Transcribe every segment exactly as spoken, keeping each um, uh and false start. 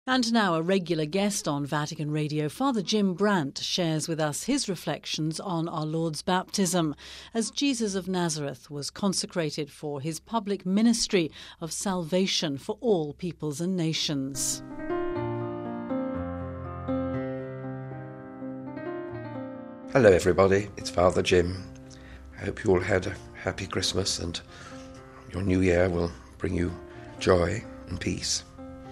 And now a regular guest on Vatican Radio, Father Jim Brandt, shares with us his reflections on our Lord's baptism as Jesus of Nazareth was consecrated for his public ministry of salvation for all peoples and nations. Hello everybody, it's Father Jim. I hope you all had a happy Christmas and your new year will bring you joy and peace.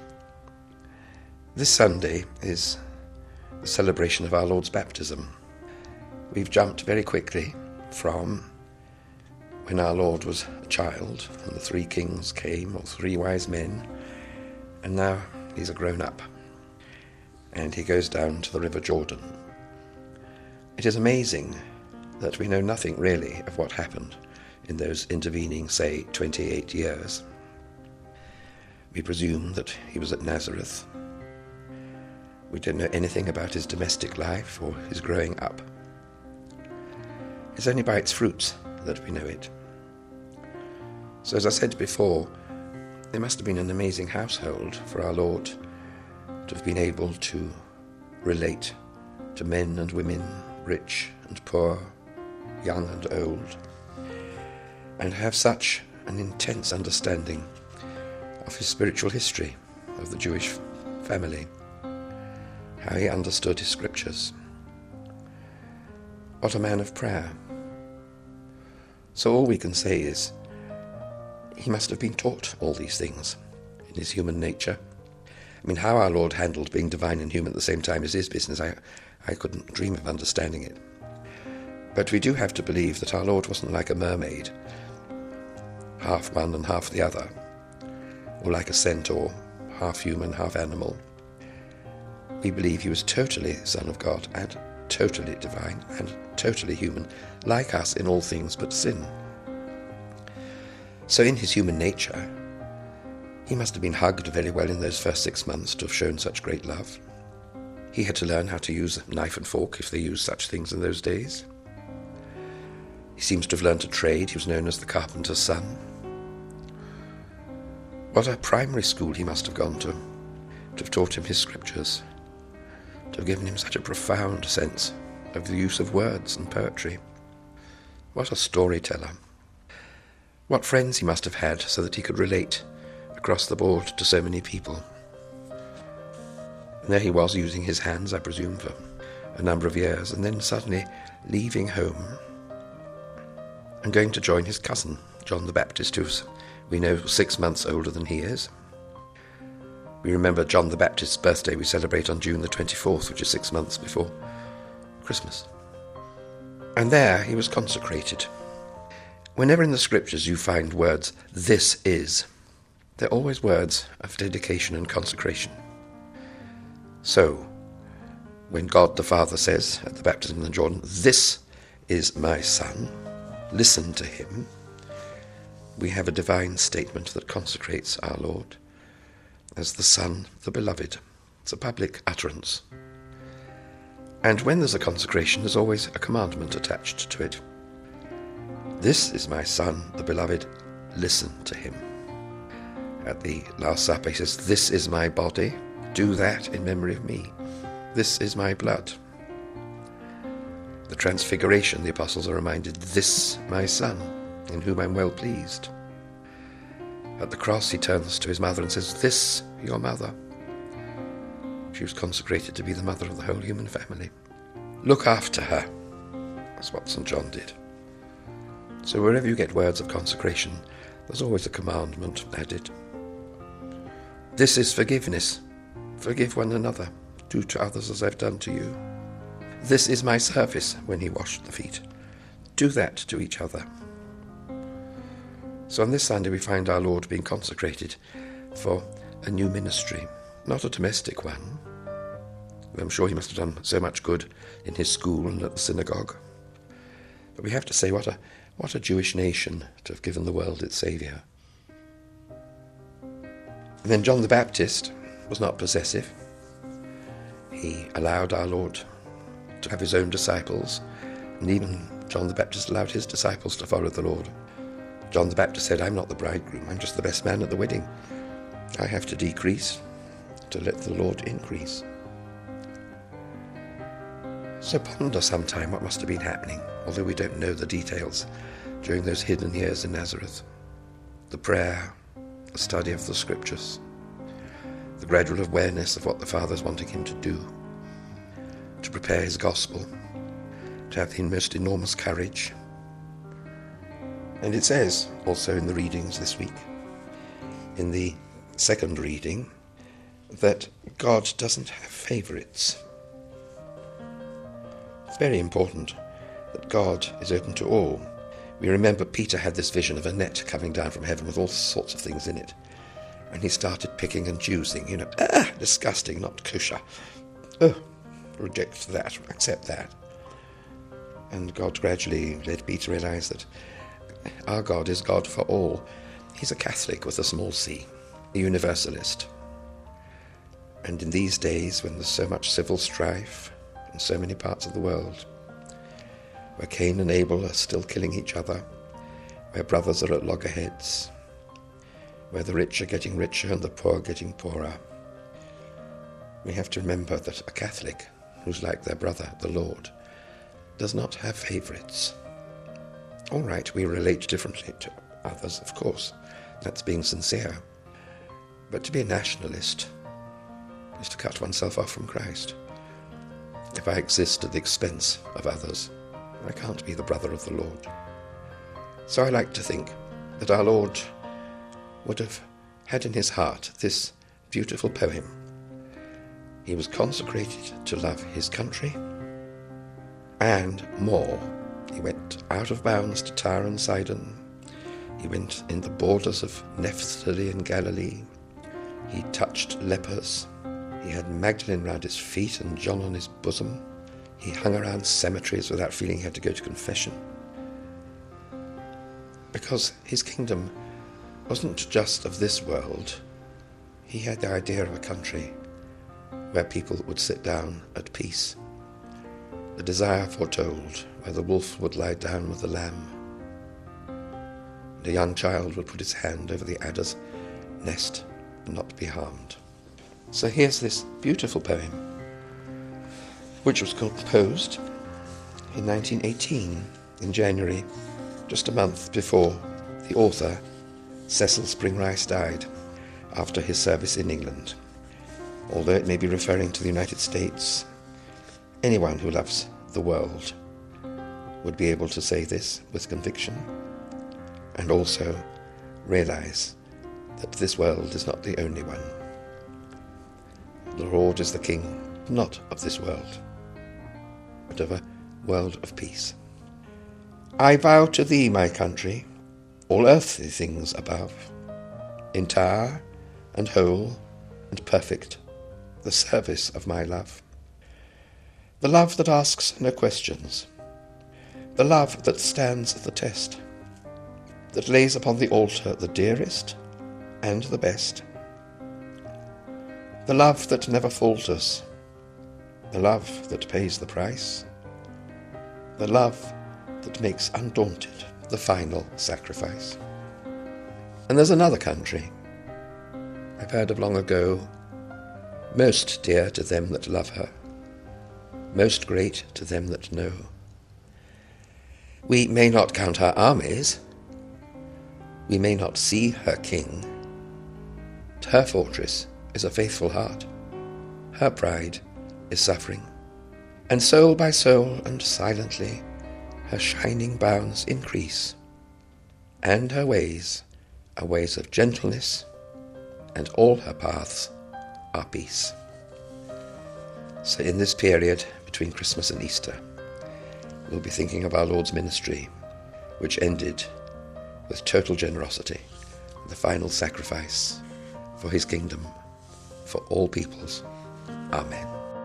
This Sunday is the celebration of our Lord's baptism. We've jumped very quickly from when our Lord was a child and the three kings came, or three wise men, and now he's a grown-up and he goes down to the River Jordan. It is amazing that we know nothing really of what happened in those intervening, say, twenty-eight years. We presume that he was at Nazareth. We don't know anything about his domestic life or his growing up. It's only by its fruits that we know it. So as I said before, there must have been an amazing household for our Lord to have been able to relate to men and women, rich and poor, young and old, and have such an intense understanding of his spiritual history, of the Jewish family, how he understood his scriptures. What a man of prayer. So all we can say is, he must have been taught all these things in his human nature. I mean, how our Lord handled being divine and human at the same time is his business. I, I couldn't dream of understanding it. But we do have to believe that our Lord wasn't like a mermaid, half one and half the other, or like a centaur, half human, half animal. We believe he was totally Son of God and totally divine and totally human, like us in all things but sin. So in his human nature, he must have been hugged very well in those first six months to have shown such great love. He had to learn how to use a knife and fork, if they used such things in those days. He seems to have learned to trade. He was known as the carpenter's son. What a primary school he must have gone to, to have taught him his scriptures, to have given him such a profound sense of the use of words and poetry. What a storyteller. What friends he must have had so that he could relate across the board to so many people. And there he was using his hands, I presume, for a number of years, and then suddenly leaving home and going to join his cousin, John the Baptist, who's, we know, six months older than he is. We remember John the Baptist's birthday we celebrate on June the twenty-fourth, which is six months before Christmas. And there he was consecrated. Whenever in the scriptures you find words, "this is," they're always words of dedication and consecration. So, when God the Father says at the baptism in Jordan, "This is my Son, listen to him," we have a divine statement that consecrates our Lord as the Son, the Beloved. It's a public utterance. And when there's a consecration, there's always a commandment attached to it. "This is my Son, the Beloved, listen to him." At the Last Supper he says, "This is my body, do that in memory of me. This is my blood." The Transfiguration, the apostles are reminded, "This my Son, in whom I'm well pleased." At the cross he turns to his mother and says, "This your mother." She was consecrated to be the mother of the whole human family. Look after her. That's what Saint John did. So wherever you get words of consecration, there's always a commandment added. This is forgiveness. Forgive one another. Do to others as I've done to you. This is my service, when he washed the feet. Do that to each other. So on this Sunday we find our Lord being consecrated for a new ministry, not a domestic one. I'm sure he must have done so much good in his school and at the synagogue. But we have to say, what a what a Jewish nation to have given the world its Saviour. And then John the Baptist was not possessive. He allowed our Lord to have his own disciples, and even John the Baptist allowed his disciples to follow the Lord. John the Baptist said, "I'm not the bridegroom, I'm just the best man at the wedding. I have to decrease, to let the Lord increase. So ponder sometime what must have been happening, although we don't know the details, during those hidden years in Nazareth. The prayer, the study of the scriptures, the gradual awareness of what the Father's wanting him to do, to prepare his gospel, to have the most enormous courage. And it says also in the readings this week, in the second reading, that God doesn't have favourites. It's very important that God is open to all. We remember Peter had this vision of a net coming down from heaven with all sorts of things in it. And he started picking and choosing, you know, ah, disgusting, not kosher. Oh, reject that, accept that. And God gradually led Peter to realise that our God is God for all. He's a Catholic with a small c, a universalist. And in these days, when there's so much civil strife in so many parts of the world, where Cain and Abel are still killing each other, where brothers are at loggerheads, where the rich are getting richer and the poor getting poorer, we have to remember that a Catholic, who's like their brother, the Lord, does not have favourites. All right, we relate differently to others, of course. That's being sincere. But to be a nationalist is to cut oneself off from Christ. If I exist at the expense of others, I can't be the brother of the Lord. So I like to think that our Lord would have had in his heart this beautiful poem. He was consecrated to love his country and more. He went out of bounds to Tyre and Sidon. He went in the borders of Naphtali and Galilee. He touched lepers. He had Magdalene round his feet and John on his bosom. He hung around cemeteries without feeling he had to go to confession. Because his kingdom wasn't just of this world. He had the idea of a country where people would sit down at peace. The desire foretold, where the wolf would lie down with the lamb, and a young child would put his hand over the adder's nest and not be harmed. So here's this beautiful poem, which was composed in nineteen eighteen, in January, just a month before the author, Cecil Spring Rice, died after his service in England. Although it may be referring to the United States, anyone who loves the world would be able to say this with conviction, and also realize that this world is not the only one. The Lord is the King, not of this world, but of a world of peace. I vow to thee, my country, all earthly things above, entire and whole and perfect, the service of my love. The love that asks no questions, the love that stands the test, that lays upon the altar the dearest and the best. The love that never falters, the love that pays the price, the love that makes undaunted the final sacrifice. And there's another country I've heard of long ago, most dear to them that love her, most great to them that know. We may not count her armies, we may not see her king, but her fortress is a faithful heart, her pride is suffering, and soul by soul and silently her shining bounds increase, and her ways are ways of gentleness, and all her paths are peace. So in this period between Christmas and Easter, we'll be thinking of our Lord's ministry, which ended with total generosity, the final sacrifice for his kingdom, for all peoples. Amen.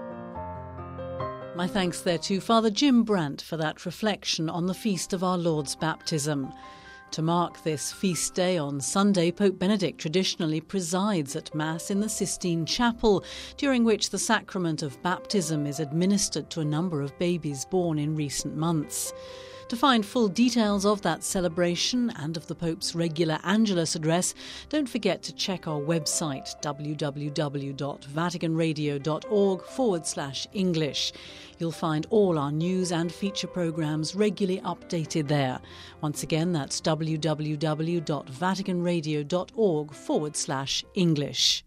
My thanks there to Father Jim Brandt for that reflection on the feast of our Lord's baptism. To mark this feast day on Sunday, Pope Benedict traditionally presides at Mass in the Sistine Chapel, during which the sacrament of baptism is administered to a number of babies born in recent months. To find full details of that celebration and of the Pope's regular Angelus address, don't forget to check our website www.vaticanradio.org forward slash English. You'll find all our news and feature programmes regularly updated there. Once again, that's www.vaticanradio.org forward slash English.